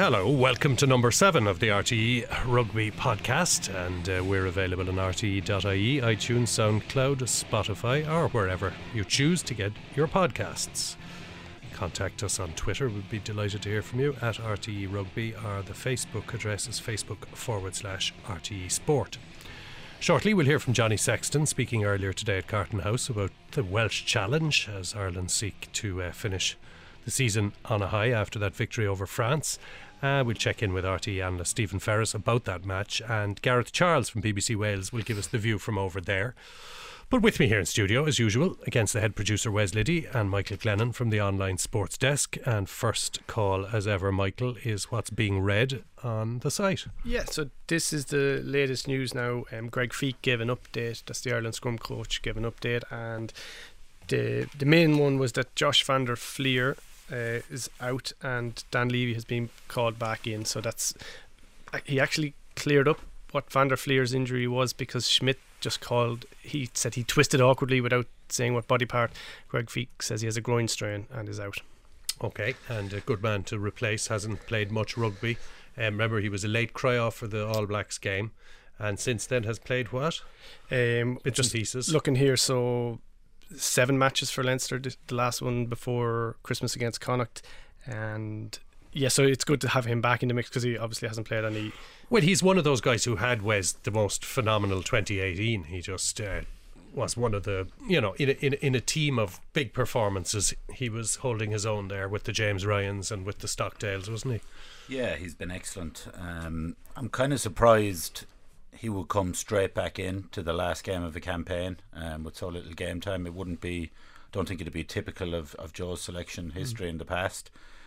Hello, welcome to number 7 of the RTE Rugby podcast, and we're available on rte.ie, iTunes, SoundCloud, Spotify, or wherever you choose to get your podcasts. Contact us on Twitter, we'd be delighted to hear from you, at RTE Rugby, or the Facebook address is facebook.com/RTE Sport. Shortly we'll hear from Johnny Sexton, speaking earlier today at Carton House about the Welsh Challenge as Ireland seek to finish the season on a high after that victory over France. We'll check in with RTE analyst Stephen Ferris about that match, and Gareth Charles from BBC Wales will give us the view from over there. But with me here in studio, as usual, against the head producer Wes Liddy and Michael Glennon from the online sports desk. And first call, as ever, Michael, is what's being read on the site. Yeah, so this is the latest news now. Greg Feek gave an update. That's the Ireland scrum coach, gave an update, and the main one was that Josh van der Flier is out and Dan Levy has been called back in. So he actually cleared up what van der Flier's injury was, because Schmidt just called, he said he twisted awkwardly without saying what body part. Greg Feek says he has a groin strain and is out. Okay, and a good man to replace, hasn't played much rugby. Remember, he was a late cry-off for the All Blacks game, and since then has played what? Bits and pieces. Looking here, so 7 matches for Leinster, the last one before Christmas against Connacht, and yeah, so it's good to have him back in the mix because he obviously hasn't played any. Well, he's one of those guys who had, Wes, the most phenomenal 2018. He just was one of the, in a team of big performances, he was holding his own there with the James Ryans and with the Stockdales, wasn't he? Yeah, he's been excellent. I'm kind of surprised he would come straight back in to the last game of the campaign with so little game time. It wouldn't be, don't think it'd be typical of Joe's selection history in the past.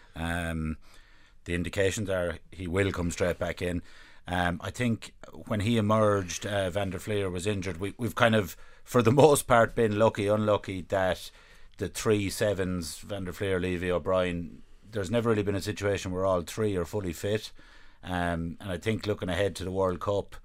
The indications are he will come straight back in. I think when he emerged, van der Flier was injured. We've kind of, for the most part, been unlucky that the 3 sevens, van der Flier, Levy, O'Brien, there's never really been a situation where all 3 are fully fit. And I think looking ahead to the World Cup,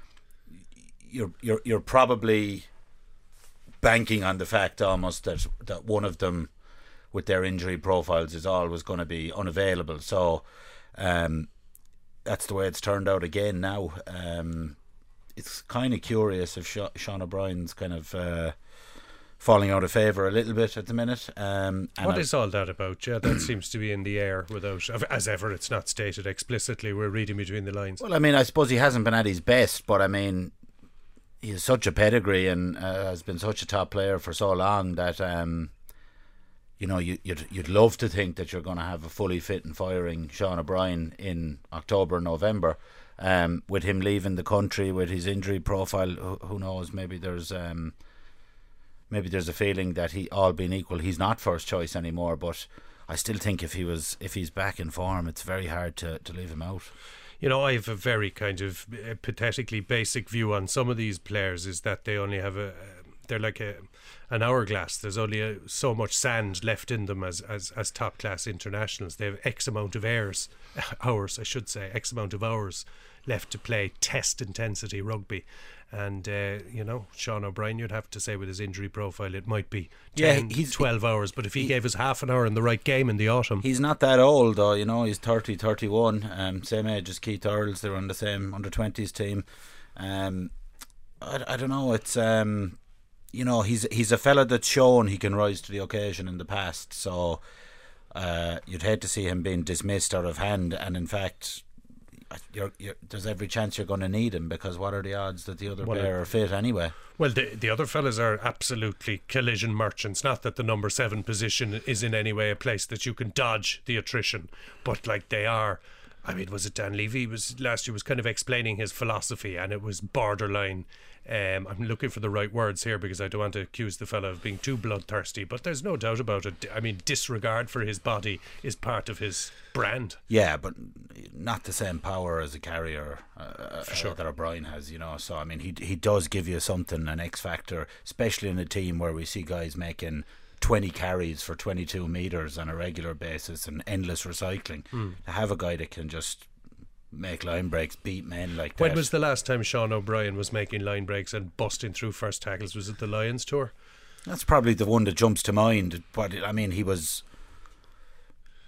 you're probably banking on the fact almost that one of them with their injury profiles is always going to be unavailable. So that's the way it's turned out again now. It's kind of curious if Sean O'Brien's kind of falling out of favour a little bit at the minute. What is all that about? Yeah, that seems to be in the air without, as ever, it's not stated explicitly. We're reading between the lines. Well, I mean, I suppose he hasn't been at his best, but I mean, he has such a pedigree and has been such a top player for so long that you'd love to think that you're going to have a fully fit and firing Sean O'Brien in October, November. With him leaving the country, with his injury profile, who knows? Maybe there's a feeling that he, all being equal, he's not first choice anymore. But I still think if he's back in form, it's very hard to leave him out. I have a very kind of pathetically basic view on some of these players, is that they only have they're like an hourglass. There's only so much sand left in them as top class internationals. They have X amount of X amount of hours left to play test intensity rugby. And Sean O'Brien, you'd have to say with his injury profile, it might be 12 hours, but if he gave us half an hour in the right game in the autumn. He's not that old though, he's 30, 31, same age as Keith Earls. They're on the same under-20s team. I don't know, it's he's a fella that's shown he can rise to the occasion in the past, so you'd hate to see him being dismissed out of hand, and in fact there's every chance you're going to need him, because what are the odds that the other player are fit anyway? Well, the other fellas are absolutely collision merchants. Not that the number 7 position is in any way a place that you can dodge the attrition, but like they are. I mean, was it Dan Levy last year was kind of explaining his philosophy, and it was borderline. I'm looking for the right words here because I don't want to accuse the fellow of being too bloodthirsty, but there's no doubt about it. I mean, disregard for his body is part of his brand. Yeah, but not the same power as a carrier sure. that O'Brien has, So, I mean, he does give you something, an X factor, especially in a team where we see guys making 20 carries for 22 metres on a regular basis and endless recycling. To have a guy that can just make line breaks, beat men like that. When was the last time Sean O'Brien was making line breaks and busting through first tackles? Was it the Lions tour? That's probably the one that jumps to mind. But I mean, he was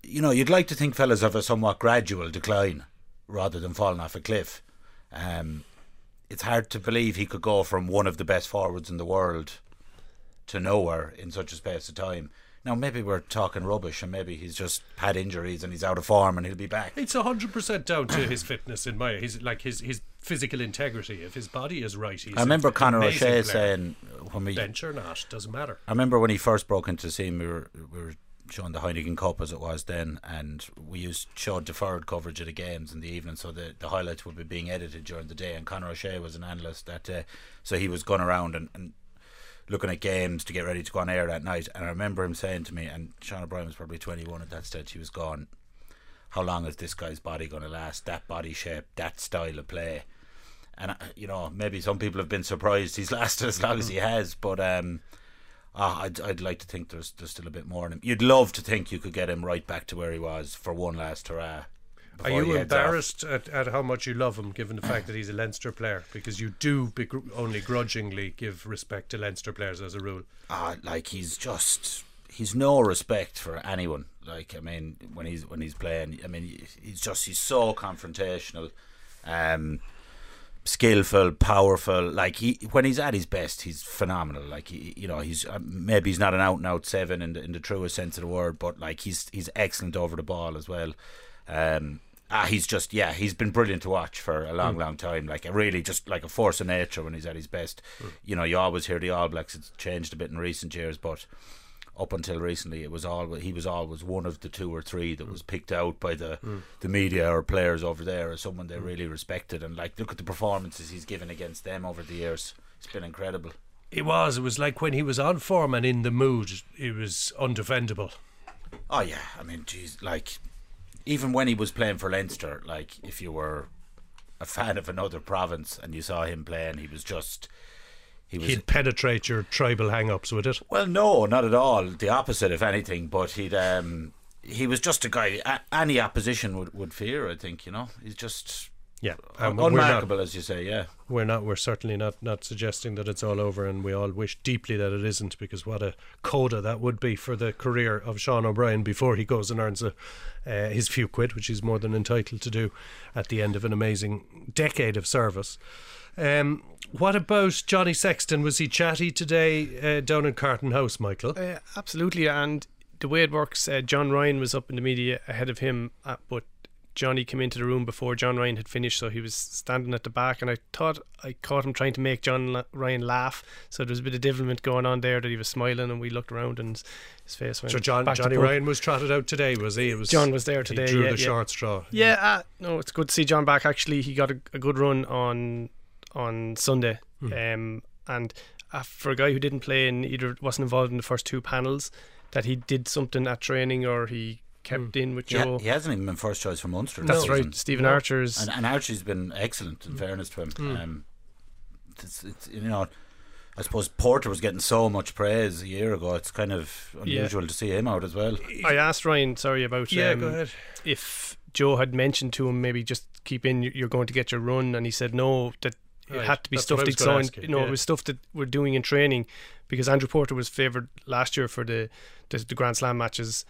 you'd like to think fellas have a somewhat gradual decline rather than falling off a cliff. It's hard to believe he could go from one of the best forwards in the world to nowhere in such a space of time. Now, maybe we're talking rubbish, and maybe he's just had injuries and he's out of form and he'll be back. It's 100% down to his fitness his physical integrity. If his body is right, he's I remember Conor O'Shea saying, when we bench or not, doesn't matter. I remember when he first broke into the scene, we were showing the Heineken Cup as it was then, and we showed deferred coverage of the games in the evening, so the highlights would be being edited during the day, and Conor O'Shea was an analyst that day, so he was going around and looking at games to get ready to go on air that night. And I remember him saying to me, and Sean O'Brien was probably 21 at that stage, he was gone, how long is this guy's body going to last, that body shape, that style of play? And maybe some people have been surprised he's lasted as long as he has, but I'd like to think there's still a bit more in him. You'd love to think you could get him right back to where he was for one last hurrah. Are you embarrassed at how much you love him, given the fact that he's a Leinster player? Because you do only grudgingly give respect to Leinster players as a rule. He's no respect for anyone. Like, I mean, when he's playing, I mean, he's so confrontational, skillful, powerful. Like, when he's at his best, he's phenomenal. Like, he's maybe he's not an out and out seven in the truest sense of the word, but like he's excellent over the ball as well. He's been brilliant to watch for a long time. Like, really just like a force of nature when he's at his best. You always hear the All Blacks, it's changed a bit in recent years, but up until recently he was always one of the two or three that was picked out by the media or players over there as someone they really respected. And like, look at the performances he's given against them over the years. It's been incredible. It was like when he was on form and in the mood, it was undefendable. Oh yeah, I mean, geez, like, even when he was playing for Leinster, like, if you were a fan of another province and you saw him playing, he'd penetrate your tribal hang-ups with it. Well, no, not at all. The opposite, if anything. But he was just a guy any opposition would fear. I think, he's just unmarkable, as you say. Yeah, we're certainly not suggesting that it's all over, and we all wish deeply that it isn't, because what a coda that would be for the career of Sean O'Brien before he goes and earns his few quid, which he's more than entitled to do at the end of an amazing decade of service. What about Johnny Sexton? Was he chatty today down in Carton House, Michael? Absolutely, and the way it works, John Ryan was up in the media ahead of him, but Johnny came into the room before John Ryan had finished, so he was standing at the back, and I thought I caught him trying to make John Ryan laugh, so there was a bit of devilment going on there, that he was smiling, and we looked around and his face went. So Johnny Ryan was trotted out today, was he? John was there today. He drew the short straw. Yeah, no, it's good to see John back. Actually, he got a good run on Sunday, and for a guy who didn't play and either wasn't involved in the first two panels, that he did something at training, or he kept in with Joe. He hasn't even been first choice for Munster. That's right. Stephen Archer's and Archer's been excellent, in fairness to him. It's I suppose Porter was getting so much praise a year ago. It's kind of unusual to see him out as well. I asked Ryan, about go ahead, if Joe had mentioned to him maybe just keep in, you're going to get your run, and he said no, that it had to be stuff he'd signed. It was stuff that we're doing in training, because Andrew Porter was favoured last year for the Grand Slam matches,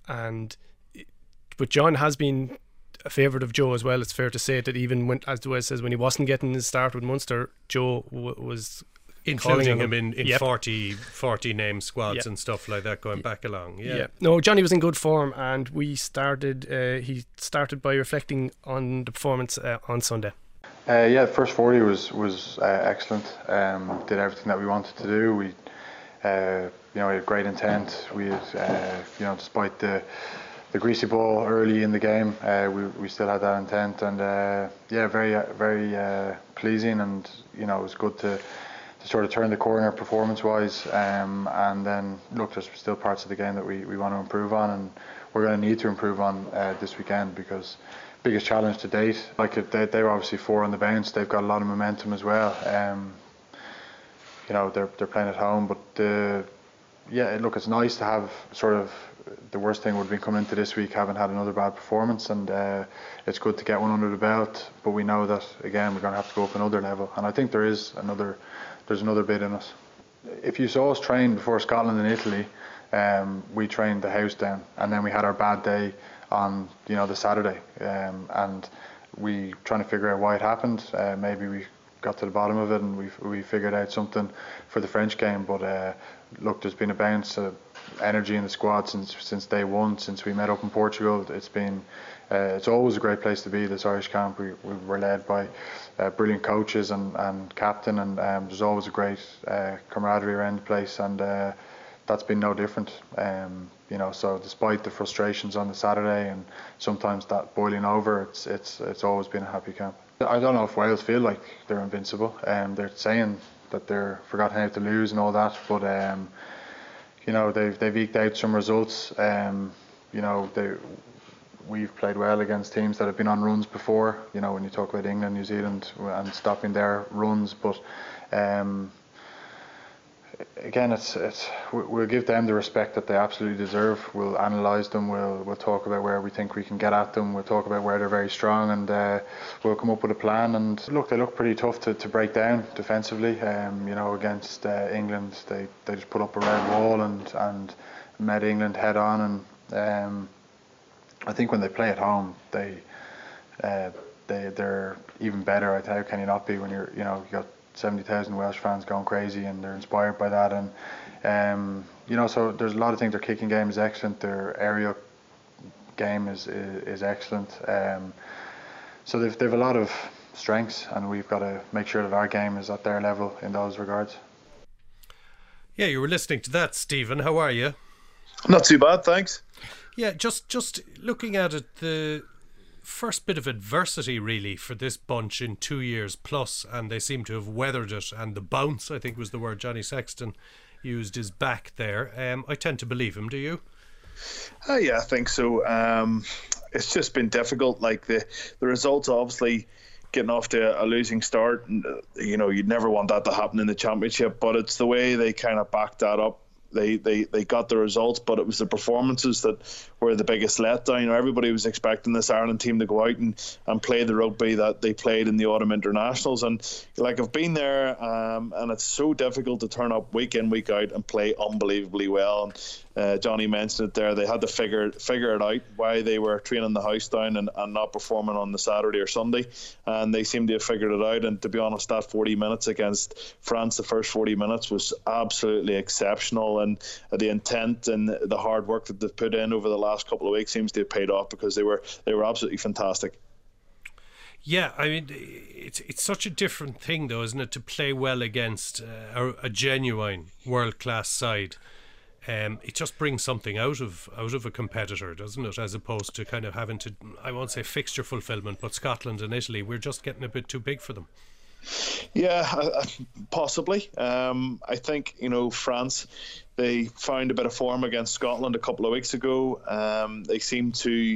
but John has been a favourite of Joe as well. It's fair to say that even when, as Wes says, when he wasn't getting his start with Munster, Joe was including him in 40 name squads and stuff like that, going back along. No, Johnny was in good form, and he started by reflecting on the performance on Sunday. The first 40 was excellent. Did everything that we wanted to do. We we had great intent. We had despite the greasy ball early in the game, we still had that intent, and very very pleasing, and it was good to sort of turn the corner performance-wise, and then look, there's still parts of the game that we want to improve on, and we're going to need to improve on this weekend, because biggest challenge to date, they were obviously 4 on the bounce. They've got a lot of momentum as well. They're playing at home, but look, it's nice to have sort of, the worst thing would have been coming into this week having had another bad performance, and it's good to get one under the belt, but we know that again we're going to have to go up another level, and I think there's another bit in us. If you saw us train before Scotland and Italy, we trained the house down, and then we had our bad day on the Saturday, and we trying to figure out why it happened. Maybe we got to the bottom of it and we figured out something for the French game. But look, there's been a bounce of energy in the squad since day one, since we met up in Portugal. It's always a great place to be, this Irish camp. We were led by brilliant coaches and captain, and there's always a great camaraderie around the place, and that's been no different. So despite the frustrations on the Saturday and sometimes that boiling over, it's always been a happy camp. I don't know if Wales feel like they're invincible. They're saying that they're forgotten how to lose and all that, but they've eked out some results. We've played well against teams that have been on runs before. When you talk about England, New Zealand, and stopping their runs, but again, we'll give them the respect that they absolutely deserve. We'll analyse them. We'll talk about where we think we can get at them. We'll talk about where they're very strong, and we'll come up with a plan. And look, they look pretty tough to break down defensively. Against England, they just put up a red wall and met England head on. And I think when they play at home, they're even better. How can you not be when you got 70,000 Welsh fans going crazy and they're inspired by that, and so there's a lot of things. Their kicking game is excellent, their aerial game is excellent, so they've a lot of strengths, and we've got to make sure that our game is at their level in those regards. Yeah, you were listening to that, Stephen. How are you? Not too bad, thanks. Yeah, just looking at it, the first bit of adversity really for this bunch in 2 years plus, and they seem to have weathered it, and the bounce, I think, was the word Johnny Sexton used, is back there. I tend to believe him. Do you? Yeah, I think so. It's just been difficult. Like the results, obviously getting off to a losing start, and you'd never want that to happen in the championship, but it's the way they kind of backed that up. They got the results, but it was the performances that were the biggest letdown. Everybody was expecting this Ireland team to go out and play the rugby that they played in the autumn internationals, and I've been there, and it's so difficult to turn up week in, week out and play unbelievably well. And Johnny mentioned it there, they had to figure it out why they were training the house down and not performing on the Saturday or Sunday, and they seem to have figured it out. And to be honest, that 40 minutes against France, the first 40 minutes was absolutely exceptional, and the intent and the hard work that they've put in over the last couple of weeks seems to have paid off, because they were absolutely fantastic. Yeah, I mean, it's such a different thing, though, isn't it, to play well against a genuine world-class side. It just brings something out of a competitor, doesn't it, as opposed to kind of having to, I won't say fixture fulfillment, but Scotland and Italy, we're just getting a bit too big for them. Yeah, possibly. I think, France, they found a bit of form against Scotland a couple of weeks ago. They seem to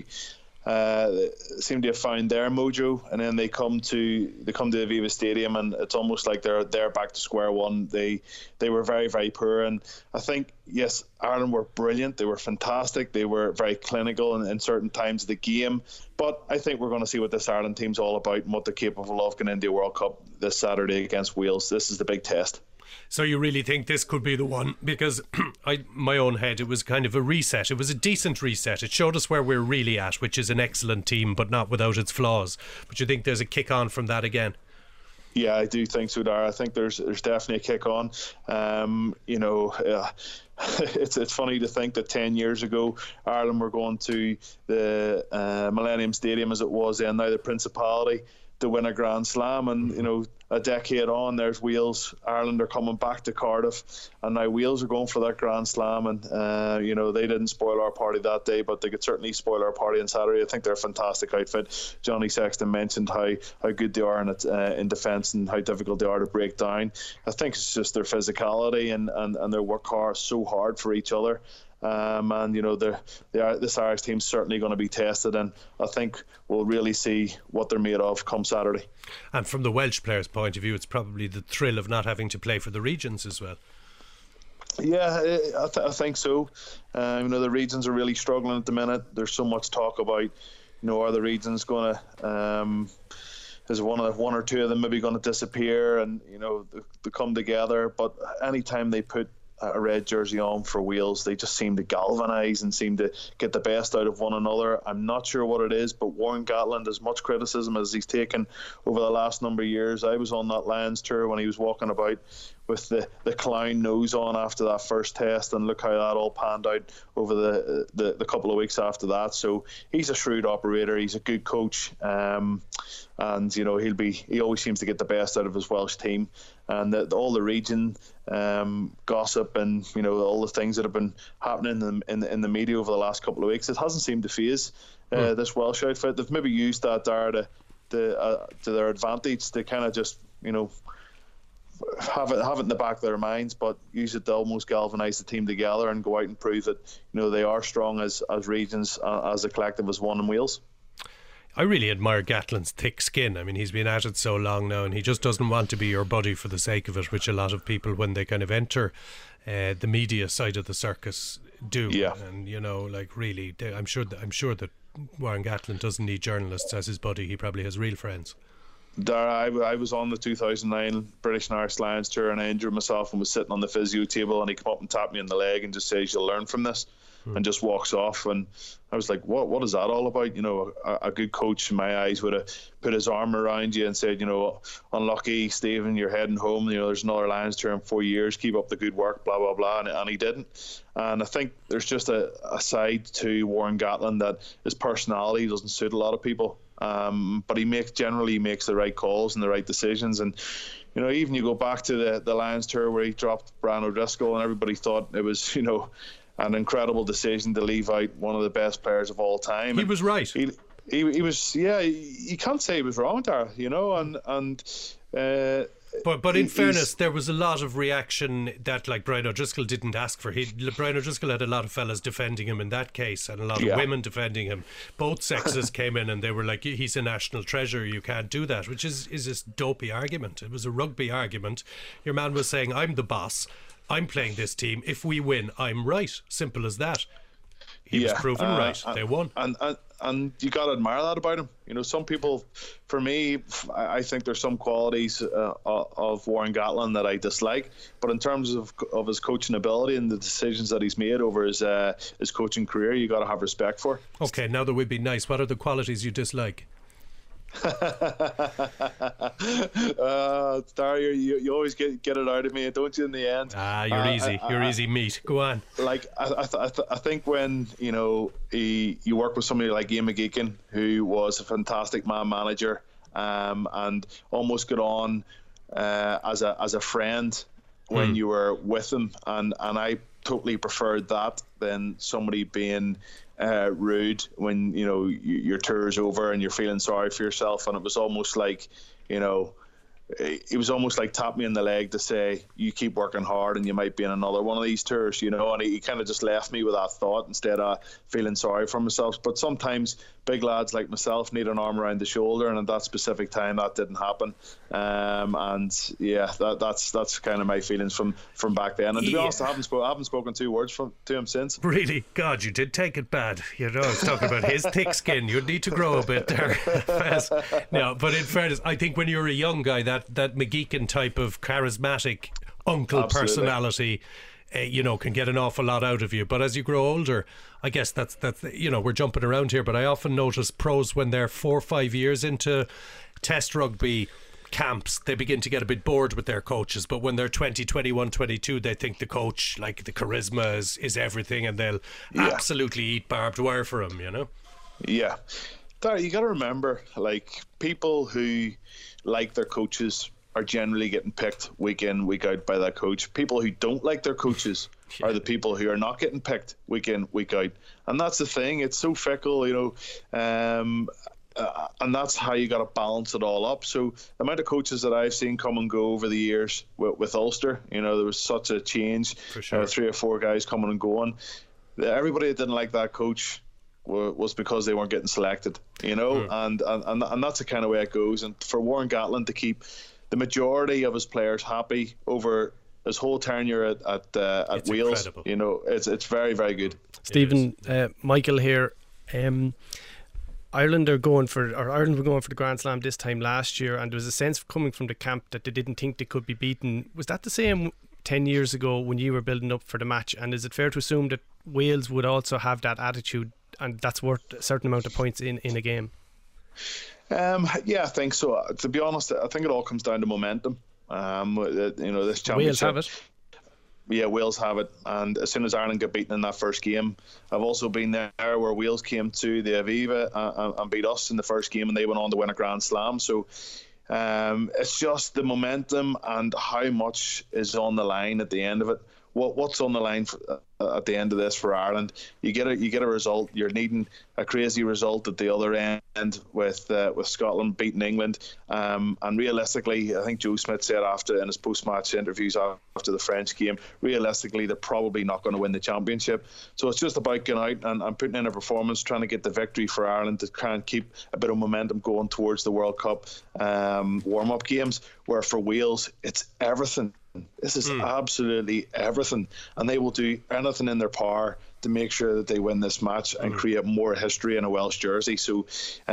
have found their mojo, and then they come to Aviva Stadium, and it's almost like they're back to square one. They were very, very poor, and I think, yes, Ireland were brilliant. They were fantastic. They were very clinical in certain times of the game. But I think we're going to see what this Ireland team's all about and what they're capable of going into the World Cup this Saturday against Wales. This is the big test. So you really think this could be the one? Because my own head, it was kind of a reset. It was a decent reset. It showed us where we're really at, which is an excellent team, but not without its flaws. But you think there's a kick on from that again? Yeah, I do think so, Dara. I think there's definitely a kick on. It's funny to think that 10 years ago Ireland were going to the Millennium Stadium, as it was then, now the Principality, to win a Grand Slam, and a decade on, there's Wales. Ireland are coming back to Cardiff, and now Wales are going for that Grand Slam, and they didn't spoil our party that day, but they could certainly spoil our party on Saturday. I think they're a fantastic outfit. Johnny Sexton mentioned how good they are in defence and how difficult they are to break down. I think it's just their physicality and their work so hard for each other. This Irish team's certainly going to be tested, and I think we'll really see what they're made of come Saturday. And from the Welsh players' point of view, it's probably the thrill of not having to play for the regions as well. Yeah, I think so. The regions are really struggling at the minute. There's so much talk about, are the regions going to, is one or two of them maybe going to disappear, and they come together. But anytime they put a red jersey on for Wales, they just seem to galvanise and seem to get the best out of one another. I'm not sure what it is, but Warren Gatland, as much criticism as he's taken over the last number of years, I was on that Lions tour when he was walking about with the clown nose on after that first test, and look how that all panned out over the couple of weeks after that. So he's a shrewd operator, he's a good coach, and you know, he always seems to get the best out of his Welsh team. And all the region gossip and, you know, all the things that have been happening in the media over the last couple of weeks, it hasn't seemed to faze this Welsh outfit. They've maybe used that there to their advantage, to kind of just, you know, have it in the back of their minds, but use it to almost galvanise the team together and go out and prove that, you know, they are strong as regions, as a collective, as one in Wales. I really admire Gatland's thick skin. I mean, he's been at it so long now, and he just doesn't want to be your buddy for the sake of it, which a lot of people, when they kind of enter the media side of the circus, do. Yeah. And, you know, like, really, I'm sure that Warren Gatland doesn't need journalists as his buddy. He probably has real friends. I was on the 2009 British and Irish Lions tour, and I injured myself and was sitting on the physio table, and he came up and tapped me in the leg and just says, "You'll learn from this," and just walks off. And I was like, what is that all about? You know, a good coach in my eyes would have put his arm around you and said, you know, "Unlucky, Stephen, you're heading home. You know, there's another Lions tour in 4 years. Keep up the good work, blah, blah, blah." And he didn't. And I think there's just a side to Warren Gatland that his personality doesn't suit a lot of people. But he generally makes the right calls and the right decisions. And, you know, even you go back to the Lions tour where he dropped Brian O'Driscoll, and everybody thought it was, you know, an incredible decision to leave out one of the best players of all time. He was right. He was, yeah. You can't say he was wrong there, you know. But in fairness, there was a lot of reaction that, like, Brian O'Driscoll didn't ask for. Brian O'Driscoll had a lot of fellas defending him in that case, and a lot of women defending him. Both sexes came in and they were like, "He's a national treasure, you can't do that," which is this dopey argument. It was a rugby argument. Your man was saying, "I'm the boss, I'm playing this team. If we win, I'm right. Simple as that." He was proven right. They won. And you got to admire that about him. You know, some people, for me, I think there's some qualities of Warren Gatland that I dislike. But in terms of his coaching ability and the decisions that he's made over his coaching career, you got to have respect for. Okay, now that we'd be nice, what are the qualities you dislike? Dario, you always get it out of me, don't you, in the end? You're easy. You're easy meat. Go on. Like, I think when, you know, you work with somebody like Ian McGeechan, who was a fantastic man manager, and almost got on as a friend when you were with him, and I totally preferred that than somebody being rude when, you know, your tour's over and you're feeling sorry for yourself. And it was almost like, you know, it was almost like tap me in the leg to say, "You keep working hard and you might be in another one of these tours," you know. And he kind of just left me with that thought instead of feeling sorry for myself. But sometimes big lads like myself need an arm around the shoulder, and at that specific time that didn't happen. And yeah, that's kind of my feelings from back then. And to be honest, I haven't spoken 2 words to him since. Really? God, you did take it bad. You know, I was talking about his thick skin. You'd need to grow a bit there. No, but in fairness, I think when you're a young guy, that McGeechan type of charismatic uncle personality, you know, can get an awful lot out of you. But as you grow older, I guess that's you know, we're jumping around here, but I often notice pros, when they're 4 or 5 years into test rugby camps, they begin to get a bit bored with their coaches. But when they're 20, 21, 22, they think the coach, like, the charisma is everything, and they'll absolutely eat barbed wire for him, you know. Yeah, you got to remember, like, people who like their coaches are generally getting picked week in, week out by that coach. People who don't like their coaches are the people who are not getting picked week in, week out. And that's the thing. It's so fickle, you know. And that's how you got to balance it all up. So the amount of coaches that I've seen come and go over the years with Ulster, you know, there was such a change. For sure. 3 or 4 guys coming and going. Everybody that didn't like that coach was because they weren't getting selected, you know. And that's the kind of way it goes. And for Warren Gatland to keep the majority of his players happy over his whole tenure at Wales, incredible. You know, it's very, very good. Stephen, Michael here. Ireland were going for the Grand Slam this time last year, and there was a sense coming from the camp that they didn't think they could be beaten. Was that the same 10 years ago when you were building up for the match? And is it fair to assume that Wales would also have that attitude, and that's worth a certain amount of points in a game? Yeah, I think so. To be honest, I think it all comes down to momentum. This championship. Wales have it. Yeah, Wales have it. And as soon as Ireland got beaten in that first game, I've also been there where Wales came to the Aviva and beat us in the first game, and they went on to win a Grand Slam. So it's just the momentum and how much is on the line at the end of it. What's on the line at the end of this for Ireland? You get a result. You're needing a crazy result at the other end with Scotland beating England. And realistically, I think Joe Smith said in his post-match interviews after the French game, realistically they're probably not going to win the championship. So it's just about going out and putting in a performance, trying to get the victory for Ireland to try and keep a bit of momentum going towards the World Cup warm-up games. Where for Wales, it's everything. This is absolutely everything, and they will do anything in their power to make sure that they win this match and create more history in a Welsh jersey. So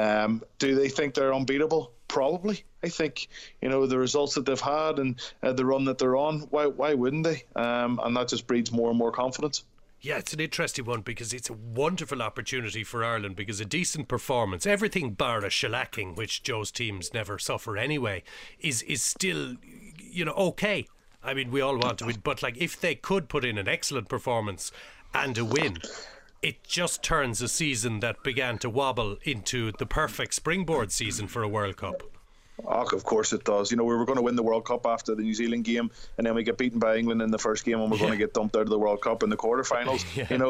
do they think they're unbeatable? Probably. I think, the results that they've had and the run that they're on, why wouldn't they? And that just breeds more and more confidence. Yeah, it's an interesting one because it's a wonderful opportunity for Ireland, because a decent performance, everything bar a shellacking, which Joe's teams never suffer anyway, is still, okay. I mean, we all want to win, but if they could put in an excellent performance and a win, it just turns a season that began to wobble into the perfect springboard season for a World Cup. Oh, of course it does. We were going to win the World Cup after the New Zealand game, and then we get beaten by England in the first game, and we're going to get dumped out of the World Cup in the quarterfinals.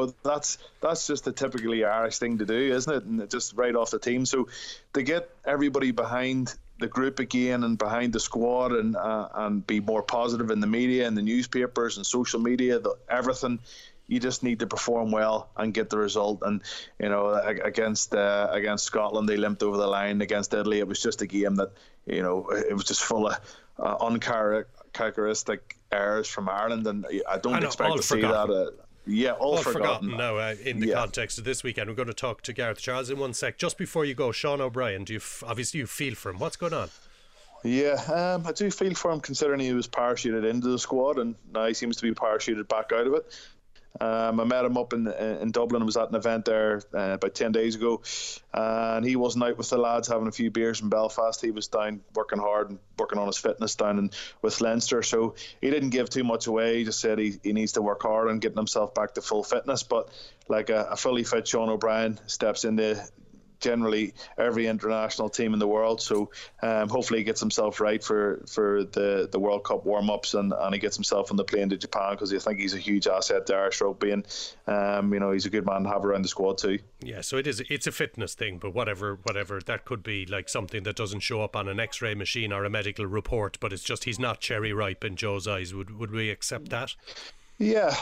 That's just a typically Irish thing to do, isn't it? And just right off the team. So to get everybody behind the group again and behind the squad and be more positive in the media and the newspapers and social media, everything. You just need to perform well and get the result. And against Scotland, they limped over the line. Against Italy, it was just a game that it was just full of uncharacteristic errors from Ireland, and I don't expect to see that. All forgotten now in the context of this weekend. We're going to talk to Gareth Charles in one sec. Just before you go, Sean O'Brien, obviously you feel for him. What's going on? Yeah, I do feel for him, considering he was parachuted into the squad and now he seems to be parachuted back out of it. I met him up in Dublin. I was at an event there about 10 days ago, and he wasn't out with the lads having a few beers in Belfast. He was down working hard and working on his fitness down with Leinster, so he didn't give too much away. He just said he needs to work hard on getting himself back to full fitness. But like a fully fit Sean O'Brien steps into generally every international team in the world, so hopefully he gets himself right for the World Cup warm-ups and he gets himself on the plane to Japan, because I think he's a huge asset to Irish rugby, and he's a good man to have around the squad too. Yeah, so it's a fitness thing, but whatever that could be, like something that doesn't show up on an X-ray machine or a medical report, but it's just he's not cherry ripe in Joe's eyes. Would we accept that? Yeah,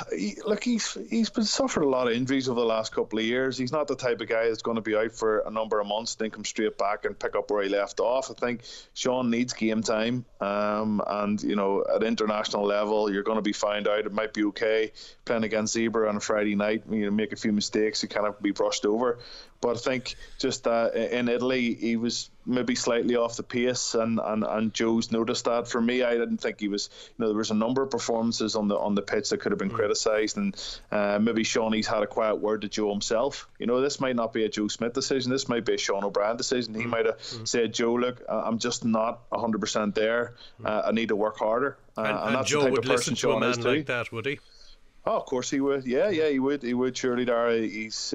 he's been suffering a lot of injuries over the last couple of years. He's not the type of guy that's going to be out for a number of months, then come straight back and pick up where he left off. I think Sean needs game time, and at international level, you're going to be found out. It might be okay playing against Zebra on a Friday night. Make a few mistakes, you kind of be brushed over. But I think just in Italy, he was maybe slightly off the pace, and Joe's noticed that. For me, I didn't think he was. There was a number of performances on the pitch that could have been criticised, and maybe Shawnee's had a quiet word to Joe himself. This might not be a Joe Smith decision. This might be a Sean O'Brien decision. He might have said, "Joe, look, I'm just not 100% there. I need to work harder." And that's Joe the type would of listen person to a Sean man is like too. that, would he? Oh, of course he would. Yeah, he would. He would. Surely, Dara. He's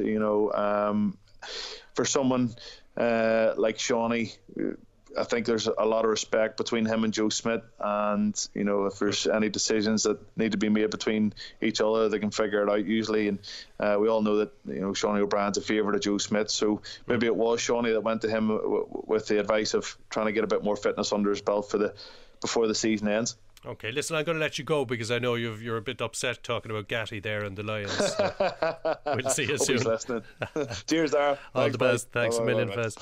for someone like Shawnee, I think there's a lot of respect between him and Joe Smith, and if there's any decisions that need to be made between each other, they can figure it out usually. And we all know that Sean O'Brien's a favourite of Joe Smith, so maybe it was Shawnee that went to him with the advice of trying to get a bit more fitness under his belt before the season ends. Okay, listen, I'm going to let you go because I know you're a bit upset talking about Gatti there and the Lions. So we'll see you soon. He's listening. Cheers, Dara. All the best. Thanks a million, Fez.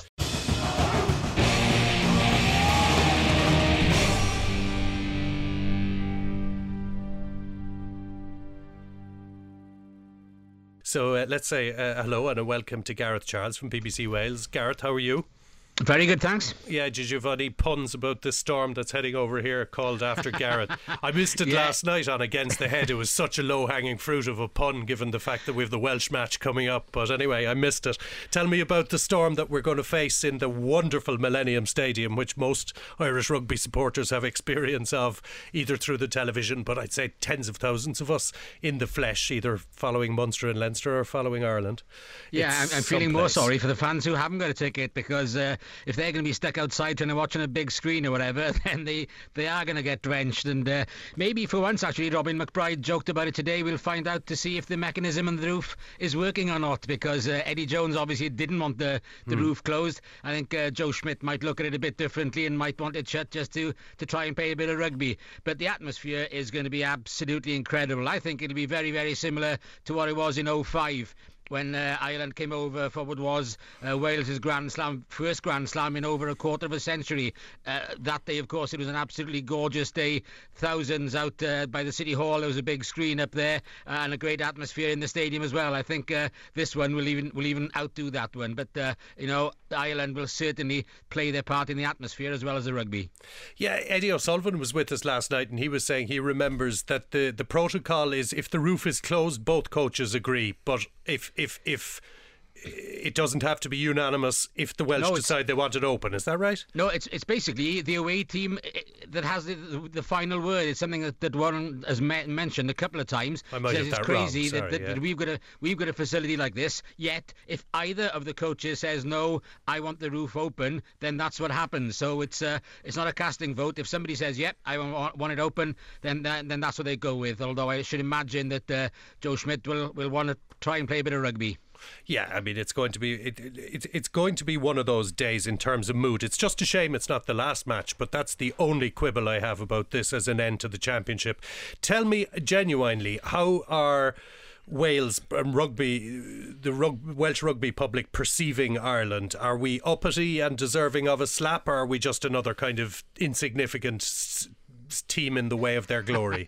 So let's say hello and a welcome to Gareth Charles from BBC Wales. Gareth, how are you? Very good, thanks. Yeah, did you have any puns about this storm that's heading over here called after Garrett? I missed it last night on Against the Head. It was such a low-hanging fruit of a pun given the fact that we have the Welsh match coming up. But anyway, I missed it. Tell me about the storm that we're going to face in the wonderful Millennium Stadium, which most Irish rugby supporters have experience of, either through the television, but I'd say tens of thousands of us in the flesh, either following Munster and Leinster or following Ireland. Yeah, I'm feeling more sorry for the fans who haven't got a ticket, because if they're going to be stuck outside trying to watch on a big screen or whatever, then they are going to get drenched. And maybe for once, actually, Robin McBride joked about it today. We'll find out to see if the mechanism on the roof is working or not, because Eddie Jones obviously didn't want the roof closed. I think Joe Schmidt might look at it a bit differently and might want it shut just to try and play a bit of rugby. But the atmosphere is going to be absolutely incredible. I think it'll be very, very similar to what it was in 2005. When Ireland came over for what was Wales' first Grand Slam in over a quarter of a century. That day, of course, it was an absolutely gorgeous day. Thousands out by the City Hall. There was a big screen up there and a great atmosphere in the stadium as well. I think this one will even outdo that one. But, Ireland will certainly play their part in the atmosphere as well as the rugby. Yeah, Eddie O'Sullivan was with us last night and he was saying he remembers that the protocol is if the roof is closed, both coaches agree. But if it doesn't have to be unanimous if the Welsh decide they want it open. Is that right? No, it's basically the away team that has the final word. It's something that Warren has mentioned a couple of times. I might have that crazy wrong. Sorry, that we've got a facility like this. Yet, if either of the coaches says no, I want the roof open, then that's what happens. So it's not a casting vote. If somebody says yep, I want it open, then that's what they go with. Although I should imagine that Joe Schmidt will want to try and play a bit of rugby. Yeah, I mean, it's going to be it's going to be one of those days in terms of mood. It's just a shame it's not the last match, but that's the only quibble I have about this as an end to the championship. Tell me genuinely, how are Wales rugby, the Welsh rugby public perceiving Ireland? Are we uppity and deserving of a slap, or are we just another kind of insignificant team in the way of their glory?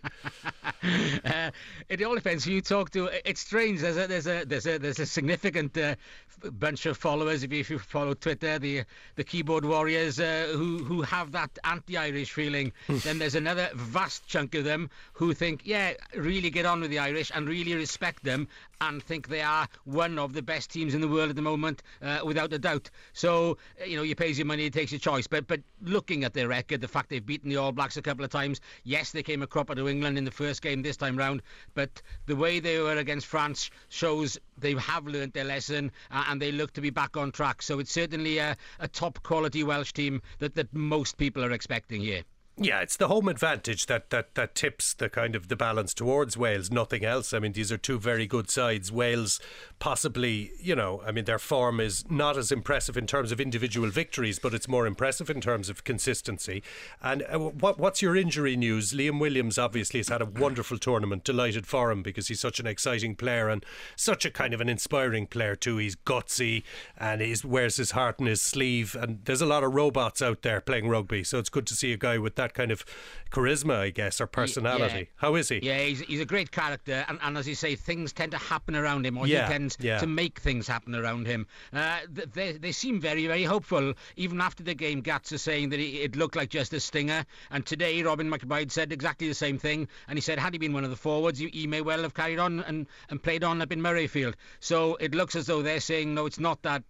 It all depends who you talk to. It's strange. There's a significant bunch of followers. If you follow Twitter, the keyboard warriors who have that anti-Irish feeling. Then there's another vast chunk of them who think, really get on with the Irish and really respect them and think they are one of the best teams in the world at the moment, without a doubt. So you pays your money, it takes your choice. But looking at their record, the fact they've beaten the All Blacks a couple of times, yes, they came a cropper to England in the first game this time round, but the way they were against France shows they have learnt their lesson, and they look to be back on track. So it's certainly a top quality Welsh team that most people are expecting here. Yeah, it's the home advantage that tips the kind of the balance towards Wales, nothing else. I mean, these are two very good sides. Wales possibly, their form is not as impressive in terms of individual victories, but it's more impressive in terms of consistency. And what's your injury news? Liam Williams obviously has had a wonderful tournament. Delighted for him because he's such an exciting player and such a kind of an inspiring player too. He's gutsy and he wears his heart in his sleeve, and there's a lot of robots out there playing rugby, so it's good to see a guy with that kind of charisma, I guess, or personality. Yeah. How is he? Yeah, he's a great character, and as you say, things tend to happen around him, or he tends to make things happen around him. They seem very, very hopeful. Even after the game, Gats is saying that it looked like just a stinger, and today Robin McBride said exactly the same thing, and he said had he been one of the forwards, he may well have carried on and played on up in Murrayfield. So it looks as though they're saying no, it's not that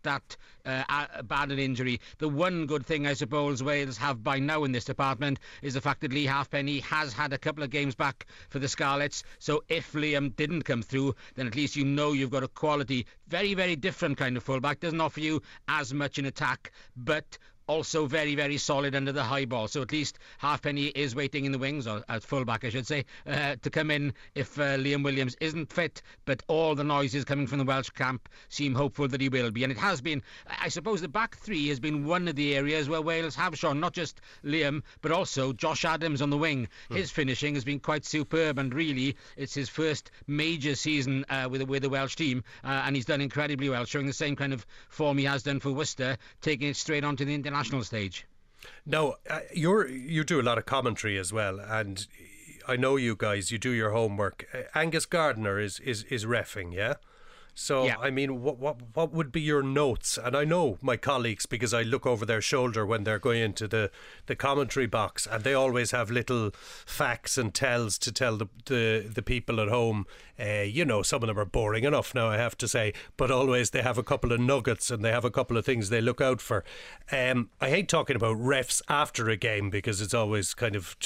bad an injury. The one good thing I suppose Wales have by now in this department is the fact that Lee Halfpenny has had a couple of games back for the Scarlets. So if Liam didn't come through, then at least you've got a quality, very, very different kind of fullback. Doesn't offer you as much in attack, but also very, very solid under the high ball. So at least Halfpenny is waiting in the wings, or at fullback I should say, to come in if Liam Williams isn't fit. But all the noises coming from the Welsh camp seem hopeful that he will be. And it has been, I suppose the back three has been one of the areas where Wales have shown, not just Liam but also Josh Adams on the wing. His finishing has been quite superb, and really it's his first major season with the Welsh team, and he's done incredibly well, showing the same kind of form he has done for Worcester, taking it straight onto the international stage. Now, you do a lot of commentary as well, and I know you guys, you do your homework. Angus Gardner is reffing, yeah? So, I mean, what would be your notes? And I know my colleagues, because I look over their shoulder when they're going into the commentary box, and they always have little facts and tells to tell the people at home. Some of them are boring enough now, I have to say, but always they have a couple of nuggets and they have a couple of things they look out for. I hate talking about refs after a game because it's always kind of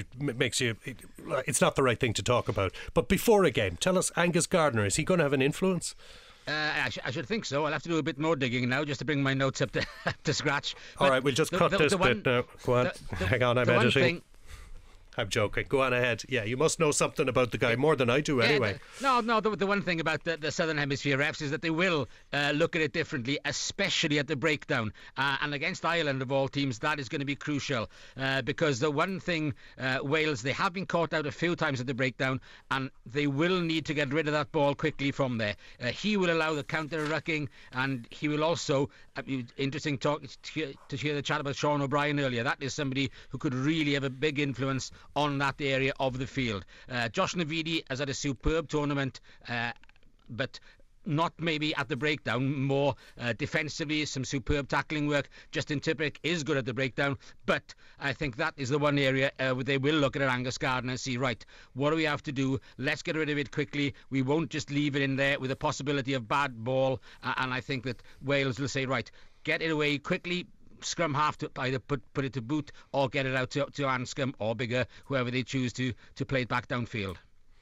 it's not the right thing to talk about. But before a game, tell us, Angus Gardner, is he going to have an influence? I should think so. I'll have to do a bit more digging now just to bring my notes up to scratch. All right, we'll just cut this bit now. Go on. Hang on, I'm editing. I'm joking. Go on ahead. Yeah, you must know something about the guy more than I do anyway. The one thing about the Southern Hemisphere refs is that they will look at it differently, especially at the breakdown. And against Ireland, of all teams, that is going to be crucial. Because the one thing, Wales, they have been caught out a few times at the breakdown, and they will need to get rid of that ball quickly from there. He will allow the counter-rucking, and he will also, interesting talk to hear the chat about Sean O'Brien earlier. That is somebody who could really have a big influence on that area of the field. Josh Navidi has had a superb tournament, but not maybe at the breakdown, more defensively, some superb tackling work. Justin Tipuric is good at the breakdown, but I think that is the one area where they will look at Angus Gardner and see, right, what do we have to do? Let's get rid of it quickly. We won't just leave it in there with a possibility of bad ball, and I think that Wales will say, right, get it away quickly. Scrum half to either put it to boot or get it out to Anscombe or Biggar, whoever they choose to play it back downfield.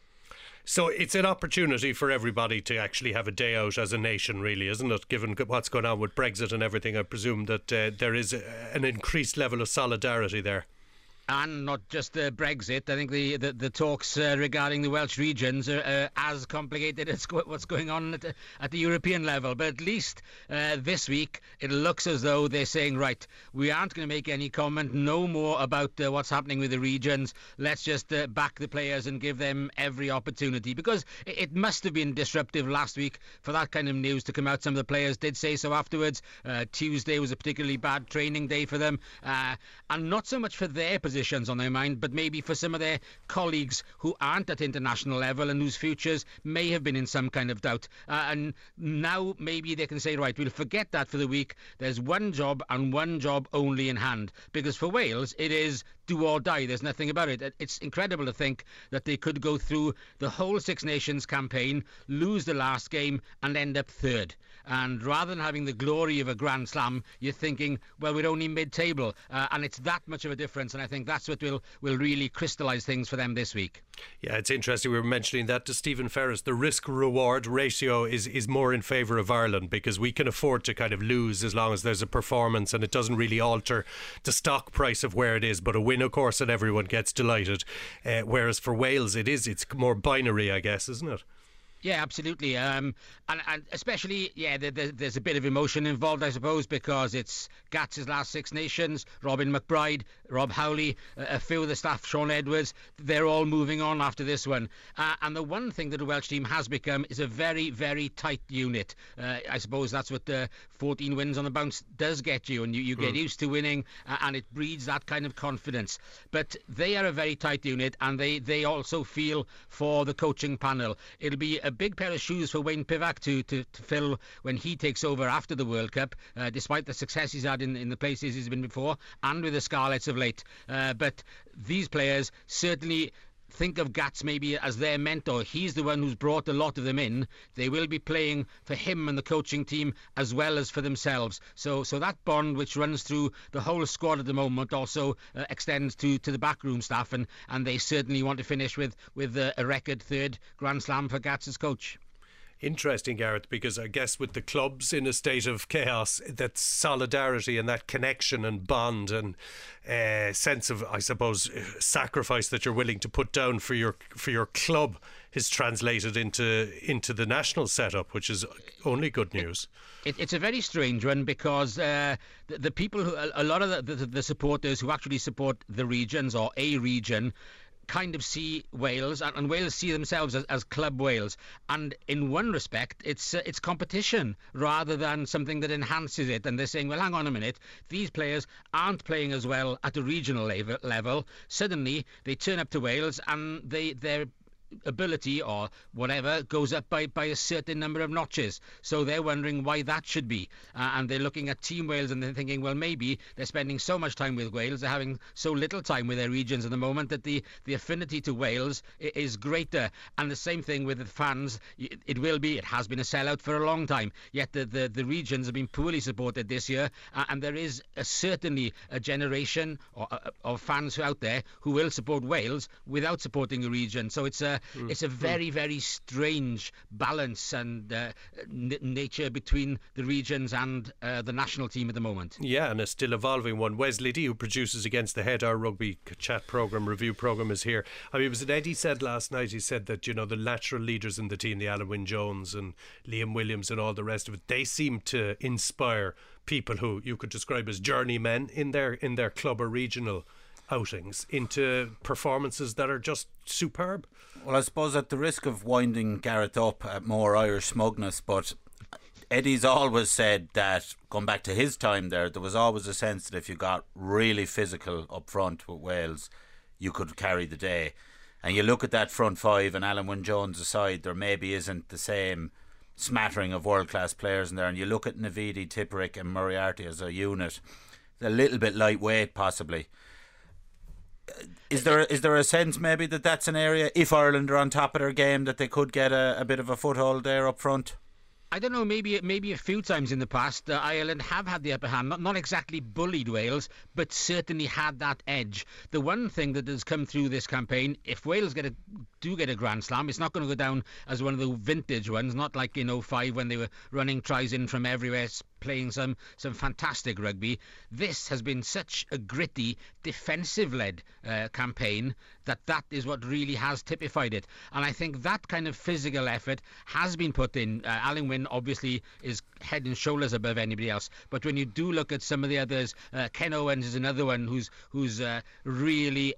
So it's an opportunity for everybody to actually have a day out as a nation, really, isn't it? Given what's going on with Brexit and everything, I presume that there is an increased level of solidarity there. And not just Brexit. I think the talks regarding the Welsh regions are as complicated as what's going on at the European level. But at least this week it looks as though they're saying, right, we aren't going to make any comment, no more about what's happening with the regions. Let's just back the players and give them every opportunity. Because it must have been disruptive last week for that kind of news to come out. Some of the players did say so afterwards. Tuesday was a particularly bad training day for them. And not so much for their positions on their mind, but maybe for some of their colleagues who aren't at international level and whose futures may have been in some kind of doubt. And now maybe they can say, right, we'll forget that for the week. There's one job and one job only in hand. Because for Wales, it is do or die. There's nothing about it. It's incredible to think that they could go through the whole Six Nations campaign, lose the last game and end up third. And rather than having the glory of a Grand Slam, you're thinking, well, we're only mid-table. And it's that much of a difference. And I think that's what will really crystallise things for them this week. Yeah, it's interesting. We were mentioning that to Stephen Ferris. The risk-reward ratio is more in favour of Ireland because we can afford to kind of lose as long as there's a performance and it doesn't really alter the stock price of where it is. But a win, of course, and everyone gets delighted. Whereas for Wales, it's more binary, I guess, isn't it? Yeah, absolutely. And especially, there's a bit of emotion involved, I suppose, because it's Gats' last Six Nations, Robin McBride, Rob Howley, a few of the staff, Sean Edwards, they're all moving on after this one. And the one thing that the Welsh team has become is a very, very tight unit. I suppose that's what the 14 wins on the bounce does get you, and you get used to winning, and it breeds that kind of confidence. But they are a very tight unit, and they also feel for the coaching panel. It'll be a big pair of shoes for Wayne Pivac to fill when he takes over after the World Cup, despite the success he's had in the places he's been before and with the Scarlets of late. But these players certainly think of Gats maybe as their mentor. He's the one who's brought a lot of them in. They will be playing for him and the coaching team as well as for themselves. So that bond which runs through the whole squad at the moment also extends to the backroom staff, and they certainly want to finish with a record third Grand Slam for Gats as coach. Interesting, Gareth, because I guess with the clubs in a state of chaos, that solidarity and that connection and bond and sense of, I suppose, sacrifice that you're willing to put down for your club is translated into the national setup, which is only good news. It's a very strange one because the people who, a lot of the supporters who actually support the regions or a region, kind of see Wales, and Wales see themselves as Club Wales, and in one respect it's competition rather than something that enhances it. And they're saying, well, hang on a minute, these players aren't playing as well at a regional level. Suddenly they turn up to Wales and they're ability or whatever goes up by a certain number of notches. So they're wondering why that should be. And they're looking at Team Wales and they're thinking, well, maybe they're spending so much time with Wales, they're having so little time with their regions at the moment that the affinity to Wales is greater. And the same thing with the fans. It has been a sellout for a long time, yet the regions have been poorly supported this year, and there is certainly a generation of fans out there who will support Wales without supporting a region. So it's a very, very strange balance and nature between the regions and the national team at the moment. Yeah, and a still evolving one. Wes Liddy, who produces Against the Head, our rugby chat programme, review programme, is here. I mean, it was what Eddie said last night. He said that, you know, the natural leaders in the team, the Alan Wynne-Jones and Liam Williams and all the rest of it, they seem to inspire people who you could describe as journeymen in their club or regional outings into performances that are just superb. Well, I suppose at the risk of winding Gareth up at more Irish smugness, but Eddie's always said that, going back to his time there was always a sense that if you got really physical up front with Wales, you could carry the day. And you look at that front five, and Alan Wynne-Jones aside, there maybe isn't the same smattering of world-class players in there. And you look at Navidi, Tipuric and Moriarty as a unit, a little bit lightweight possibly. Is there a sense maybe that that's an area, if Ireland are on top of their game, that they could get a bit of a foothold there up front? I don't know, maybe a few times in the past, Ireland have had the upper hand, not exactly bullied Wales, but certainly had that edge. The one thing that has come through this campaign, if Wales do get a Grand Slam, it's not going to go down as one of the vintage ones, not like in 2005 when they were running tries in from everywhere, playing some fantastic rugby. This has been such a gritty, defensive-led campaign that is what really has typified it. And I think that kind of physical effort has been put in. Alan Wynne obviously is head and shoulders above anybody else. But when you do look at some of the others, Ken Owens is another one who's really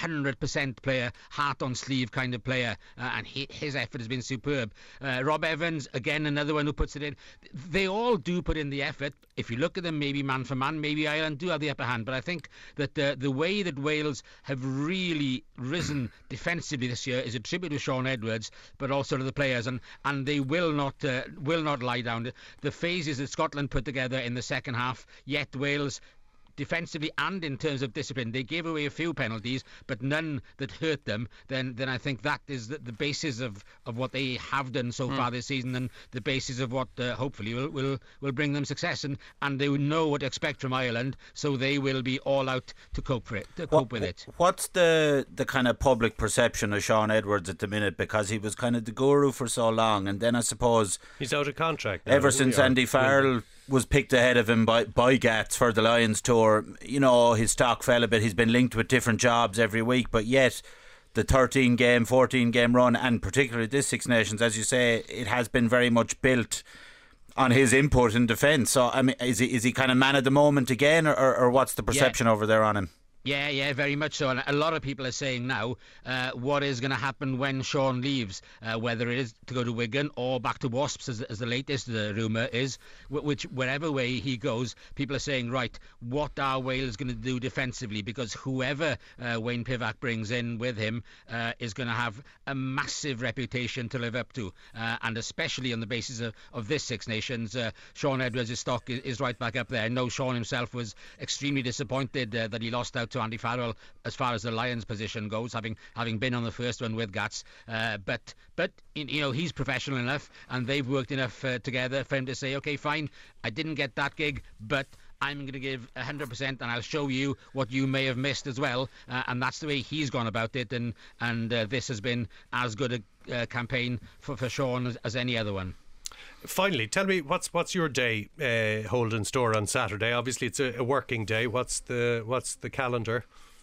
100% player, heart on sleeve kind of player, and his effort has been superb. Rob Evans, again, another one who puts it in. They all do put in the effort. If you look at them, maybe man for man, maybe Ireland do have the upper hand. But I think that the way that Wales have really risen defensively this year is a tribute to Shaun Edwards, but also to the players, and they will not lie down. The phases that Scotland put together in the second half, yet Wales, defensively and in terms of discipline, they gave away a few penalties, but none that hurt them. Then I think that is the basis of what they have done so far this season, and the basis of what hopefully will bring them success. And they will know what to expect from Ireland, so they will be all out to cope with it. What's the kind of public perception of Shaun Edwards at the minute? Because he was kind of the guru for so long, and then I suppose he's out of contract now, ever since Andy Farrell was picked ahead of him by Gats for the Lions tour. You know, his stock fell a bit. He's been linked with different jobs every week, but yet the 13-game, 14-game run, and particularly this Six Nations, as you say, it has been very much built on his input in defence. So, I mean, is he kind of man of the moment again, or what's the perception over there on him? Yeah, very much so. And a lot of people are saying now, what is going to happen when Shaun leaves, whether it is to go to Wigan or back to Wasps, as the latest rumour is, wherever way he goes, people are saying, right, what are Wales going to do defensively? Because whoever Wayne Pivac brings in with him is going to have a massive reputation to live up to. And especially on the basis of this Six Nations, Shaun Edwards' stock is right back up there. I know Shaun himself was extremely disappointed that he lost out to Andy Farrell as far as the Lions position goes, having been on the first one with Gats, but you know, he's professional enough and they've worked enough together for him to say, okay, fine, I didn't get that gig, but I'm going to give 100% and I'll show you what you may have missed as well, and that's the way he's gone about it, and this has been as good a campaign for Shaun as any other one. Finally, tell me, what's your day hold in store on Saturday? Obviously, it's a working day. What's the calendar?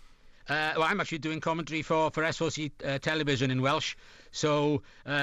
Well, I'm actually doing commentary for SOC Television in Welsh. So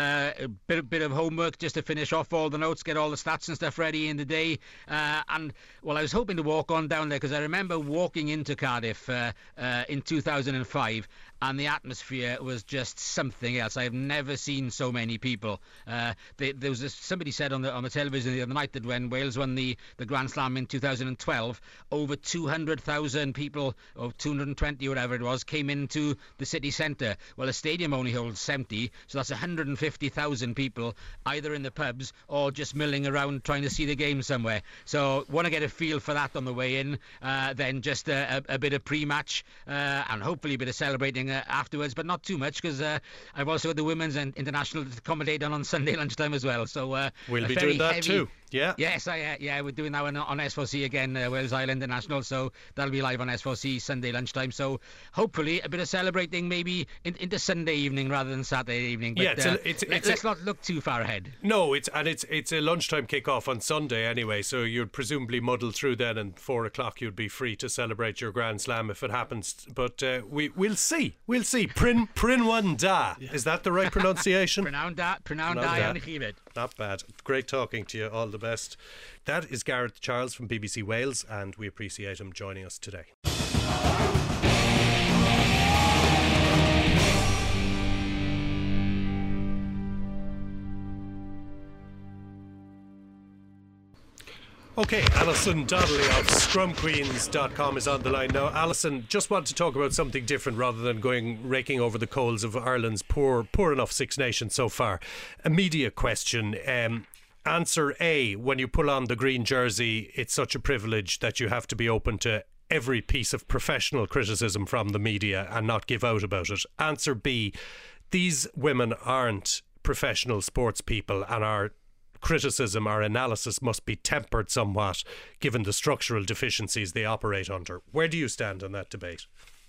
a bit of homework just to finish off all the notes, get all the stats and stuff ready in the day. And well, I was hoping to walk on down there because I remember walking into Cardiff in 2005, and the atmosphere was just something else. I've never seen so many people. There was somebody said on the television the other night that when Wales won the Grand Slam in 2012, over 200,000 people, or 220 or whatever it was, came into the city centre. Well, the stadium only holds 70, so that's 150,000 people either in the pubs or just milling around trying to see the game somewhere. So want to get a feel for that on the way in, then just a bit of pre-match and hopefully a bit of celebrating afterwards, but not too much, because I've also got the women's and international to commentate on Sunday lunchtime as well. So we'll be doing that too. Yeah. Yes, we're doing that one on S4C again, Wales Island International, so that'll be live on S4C Sunday lunchtime. So hopefully a bit of celebrating maybe into Sunday evening rather than Saturday evening. But let's not look too far ahead. No, it's a lunchtime kick-off on Sunday anyway, so you'd presumably muddle through then, and 4 o'clock you'd be free to celebrate your Grand Slam if it happens. But we'll see. Prin Da. Is that the right pronunciation? Prynawn Da. Not bad. Great talking to you. All the best. That is Gareth Charles from BBC Wales, and we appreciate him joining us today. Okay, Alison Donnelly of scrumqueens.com is on the line now. Alison, just want to talk about something different rather than raking over the coals of Ireland's poor enough Six Nations so far. A media question. Answer A, when you pull on the green jersey, it's such a privilege that you have to be open to every piece of professional criticism from the media and not give out about it. Answer B, these women aren't professional sports people, and our criticism, our analysis must be tempered somewhat given the structural deficiencies they operate under. Where do you stand on that debate?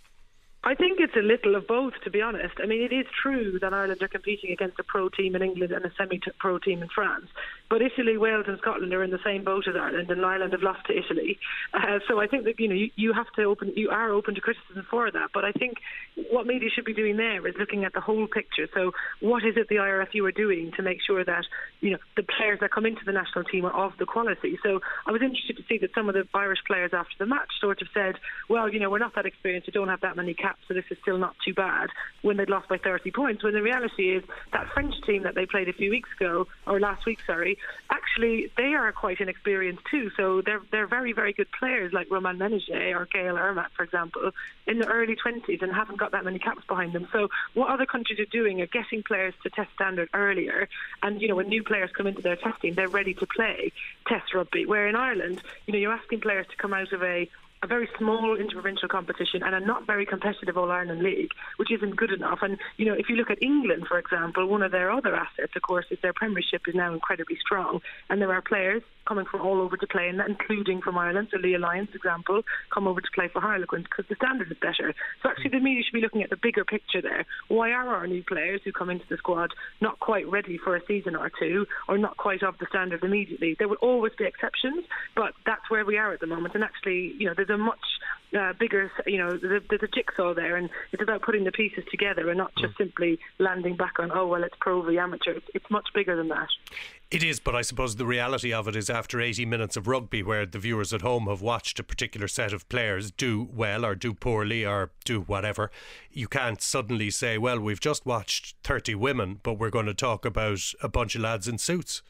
I think it's a little of both, to be honest. I mean, it is true that Ireland are competing against a pro team in England and a semi-pro team in France. But Italy, Wales and Scotland are in the same boat as Ireland, and Ireland have lost to Italy. So I think that, you are open to criticism for that. But I think what media should be doing there is looking at the whole picture. So what is it the IRFU are doing to make sure that, the players that come into the national team are of the quality? So I was interested to see that some of the Irish players after the match sort of said, well, we're not that experienced, we don't have that many caps, so this is still not too bad, when they'd lost by 30 points, when the reality is that French team that they played a few weeks ago, or last week, actually they are quite inexperienced too, so they're very, very good players like Romain Ménager or Gaël Ermat, for example, in the early 20s and haven't got that many caps behind them. So what other countries are doing are getting players to test standard earlier, and when new players come into their testing, they're ready to play test rugby, where in Ireland, you're asking players to come out of a very small interprovincial competition and a not very competitive All-Ireland League, which isn't good enough. And, if you look at England, for example, one of their other assets, of course, is their Premiership is now incredibly strong. And there are players coming from all over to play in that, including from Ireland. So Leah Lyons, for example, come over to play for Harlequins because the standard is better. So actually the media should be looking at the bigger picture there. Why are our new players who come into the squad not quite ready for a season or two, or not quite of the standard immediately? There will always be exceptions, but that's where we are at the moment. And actually, there's a much bigger, there's a jigsaw there, and it's about putting the pieces together and not just simply landing back on, it's pro v amateur. It's much bigger than that. It is, but I suppose the reality of it is after 80 minutes of rugby where the viewers at home have watched a particular set of players do well or do poorly or do whatever, you can't suddenly say, well, we've just watched 30 women, but we're going to talk about a bunch of lads in suits.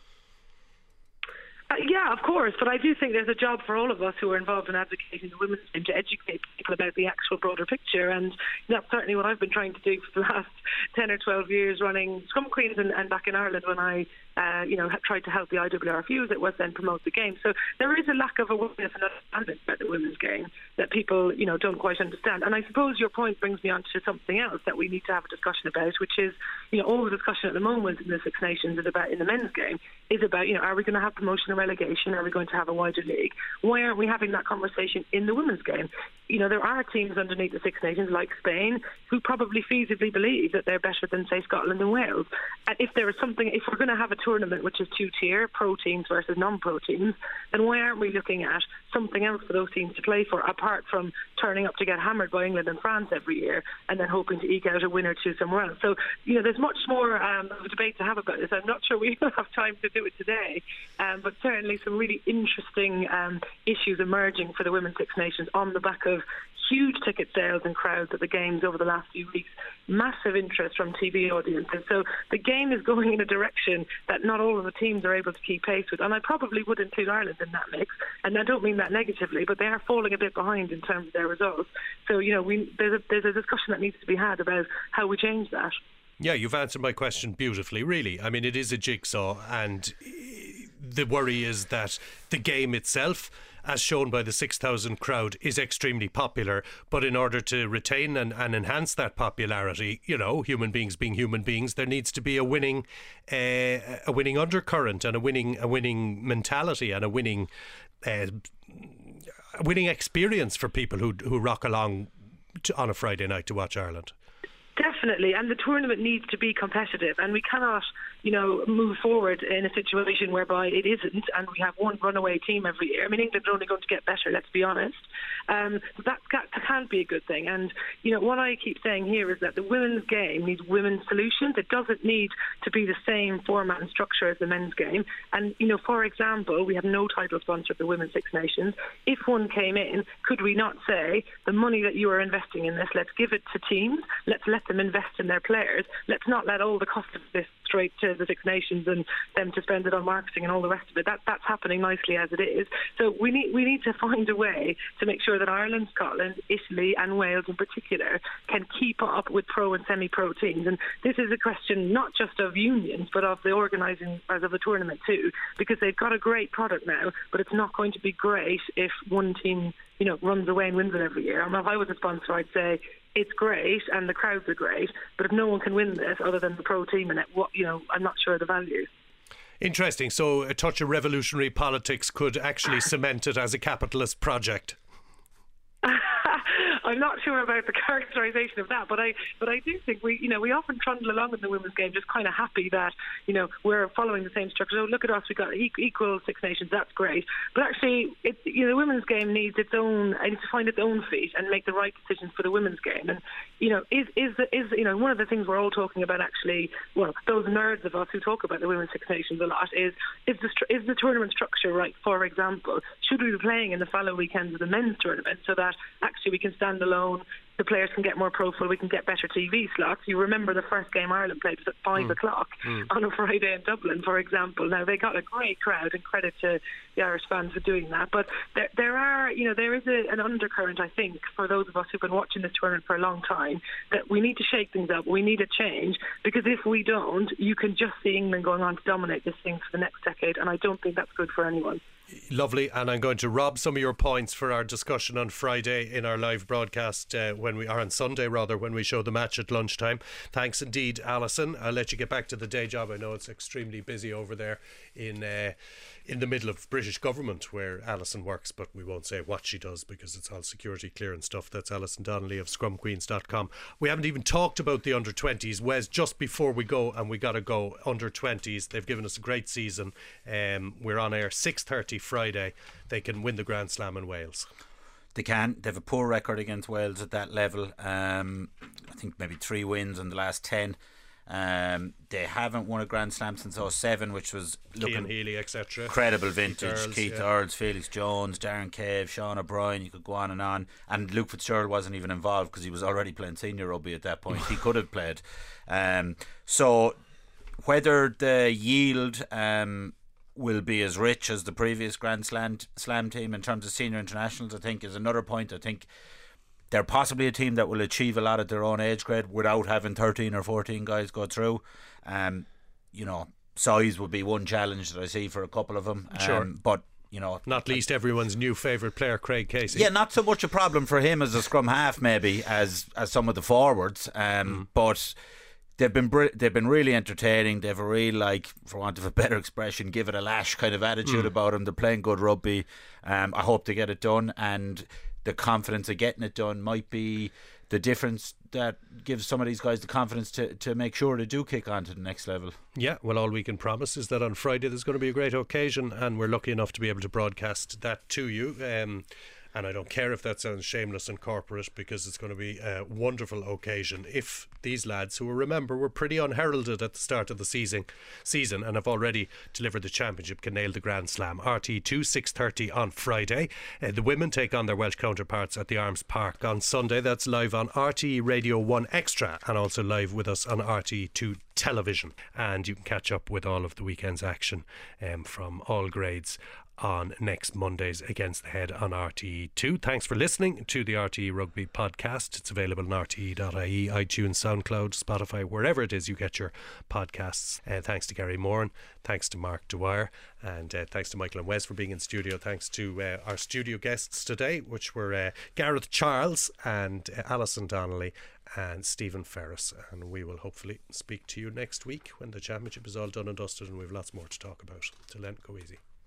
Yeah, of course, but I do think there's a job for all of us who are involved in advocating the women's game to educate people about the actual broader picture, and that's certainly what I've been trying to do for the last 10 or 12 years, running Scrum Queens and back in Ireland when I tried to help the IWRFU as it was then promote the game. So there is a lack of awareness and understanding about the women's game that people, don't quite understand. And I suppose your point brings me on to something else that we need to have a discussion about, which is, all the discussion at the moment in the Six Nations is about, in the men's game, is about, are we going to have promotion and relegation? Are we going to have a wider league? Why aren't we having that conversation in the women's game? There are teams underneath the Six Nations like Spain who probably feasibly believe that they're better than, say, Scotland and Wales. And if we're going to have a tournament which is two-tier, pro teams versus non-pro teams, then why aren't we looking at something else for those teams to play for, apart from turning up to get hammered by England and France every year and then hoping to eke out a win or two somewhere else. So, there's much more of a debate to have about this. I'm not sure we have time to do it today, but certainly some really interesting issues emerging for the Women's Six Nations on the back of huge ticket sales and crowds at the games over the last few weeks, massive interest from TV audiences. So the game is going in a direction that not all of the teams are able to keep pace with, and I probably would include Ireland in that mix, and I don't mean that negatively, but they are falling a bit behind in terms of their results. So there's a discussion that needs to be had about how we change that. Yeah, you've answered my question beautifully, really. I mean, it is a jigsaw, and the worry is that the game itself, as shown by the 6,000 crowd, is extremely popular. But in order to retain and enhance that popularity, human beings being human beings, there needs to be a winning undercurrent and a winning mentality and a winning experience for people who rock along on a Friday night to watch Ireland. Definitely, and the tournament needs to be competitive, and we cannot, move forward in a situation whereby it isn't, and we have one runaway team every year. I mean, England are only going to get better, let's be honest. So that can't be a good thing. And, what I keep saying here is that the women's game needs women's solutions. It doesn't need to be the same format and structure as the men's game. And, for example, we have no title sponsor of the Women's Six Nations. If one came in, could we not say, the money that you are investing in this, let's give it to teams, let's let them invest in their players, let's not let all the cost of this straight to the Six Nations and them to spend it on marketing and all the rest of it. That's happening nicely as it is. So we need to find a way to make sure that Ireland, Scotland, Italy and Wales in particular can keep up with pro and semi-pro teams. And this is a question not just of unions but of the organising of the tournament too, because they've got a great product now, but it's not going to be great if one team runs away and wins it every year. If I was a sponsor, I'd say it's great and the crowds are great, but if no one can win this other than the pro team in it, I'm not sure of the value. Interesting. So a touch of revolutionary politics could actually cement it as a capitalist project. I'm not sure about the characterisation of that, but I do think we often trundle along in the women's game just kind of happy that we're following the same structure. So look at us, we've got equal Six Nations, that's great. But actually, the women's game needs its own, it needs to find its own feet and make the right decisions for the women's game. And is one of the things we're all talking about actually, well, those nerds of us who talk about the Women's Six Nations a lot is the tournament structure right? For example, should we be playing in the fallow weekends of the men's tournament so that actually we can stand alone, the players can get more profile, we can get better TV slots. You remember the first game Ireland played was at 5 o'clock on a Friday in Dublin, for example. Now, they got a great crowd, and credit to the Irish fans for doing that. But there is an undercurrent, I think, for those of us who've been watching this tournament for a long time, that we need to shake things up. We need a change, because if we don't, you can just see England going on to dominate this thing for the next decade, and I don't think that's good for anyone. Lovely, and I'm going to rob some of your points for our discussion on Friday in our live broadcast on Sunday when we show the match at lunchtime. Thanks indeed, Alison. I'll let you get back to the day job. I know it's extremely busy over there in the middle of British government where Alison works, but we won't say what she does because it's all security clearance stuff. That's Alison Donnelly of scrumqueens.com. We haven't even talked about the under-20s. Wes, just before we go, and we got to go, under-20s, they've given us a great season. We're on air 6:30 Friday. They can win the Grand Slam in Wales. They can. They have a poor record against Wales at that level. I think maybe 3 wins in the last 10. They haven't won a Grand Slam since 2007, which was Cian Healy, etc. Incredible vintage. Keith Earls, Felix Jones, Darren Cave, Sean O'Brien. You could go on. And Luke Fitzgerald wasn't even involved because he was already playing senior rugby at that point. He could have played. So whether the yield will be as rich as the previous Grand Slam team in terms of senior internationals, I think, is another point. I think they're possibly a team that will achieve a lot at their own age grade without having 13 or 14 guys go through. Size would be one challenge that I see for a couple of them. Sure. But not least everyone's new favourite player, Craig Casey. Yeah, not so much a problem for him as a scrum half maybe as some of the forwards. But they've been really entertaining. They have a real, for want of a better expression, give it a lash kind of attitude about them. They're playing good rugby. I hope they get it done, and the confidence of getting it done might be the difference that gives some of these guys the confidence to make sure they do kick on to the next level. Yeah, well, all we can promise is that on Friday there's going to be a great occasion, and we're lucky enough to be able to broadcast that to you. And I don't care if that sounds shameless and corporate, because it's going to be a wonderful occasion if these lads, who remember were pretty unheralded at the start of the season and have already delivered the championship, can nail the Grand Slam. RTE2 6:30 on Friday. The women take on their Welsh counterparts at the Arms Park on Sunday. That's live on RTE Radio 1 Extra and also live with us on RTE2 Television. And you can catch up with all of the weekend's action from all grades on next Monday's Against the Head on RTE2. Thanks for listening to the RTE Rugby podcast. It's available on RTE.ie, iTunes, SoundCloud, Spotify, wherever it is you get your podcasts. Thanks to Gary Moran, thanks to Mark Dwyer, and thanks to Michael and Wes for being in studio. Thanks to our studio guests today, which were Gareth Charles and Alison Donnelly and Stephen Ferris. And we will hopefully speak to you next week when the championship is all done and dusted and we have lots more to talk about. Till then, go easy.